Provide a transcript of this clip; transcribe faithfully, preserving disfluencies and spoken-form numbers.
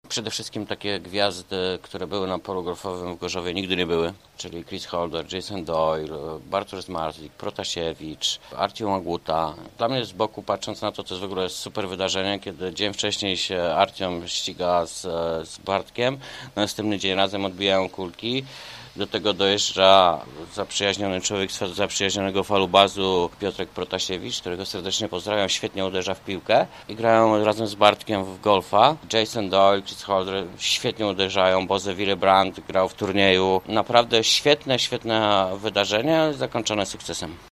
Przede wszystkim takie gwiazdy, które były na polu golfowym w Gorzowie, nigdy nie były, czyli Chris Holder, Jason Doyle, Bartosz Zmarzlik, Protasiewicz, Artiom Aguta. Dla mnie z boku, patrząc na to, to jest w ogóle super wydarzenie, kiedy dzień wcześniej się Artiom ściga z, z Bartkiem, następny dzień razem odbijają kulki. Do tego dojeżdża zaprzyjaźniony człowiek z zaprzyjaźnionego falubazu Piotrek Protasiewicz, którego serdecznie pozdrawiam, świetnie uderza w piłkę i grają razem z Bartkiem w golfa. Jason Doyle, Chris Holder świetnie uderzają, Boze Willebrand grał w turnieju. Naprawdę świetne, świetne wydarzenie, zakończone sukcesem.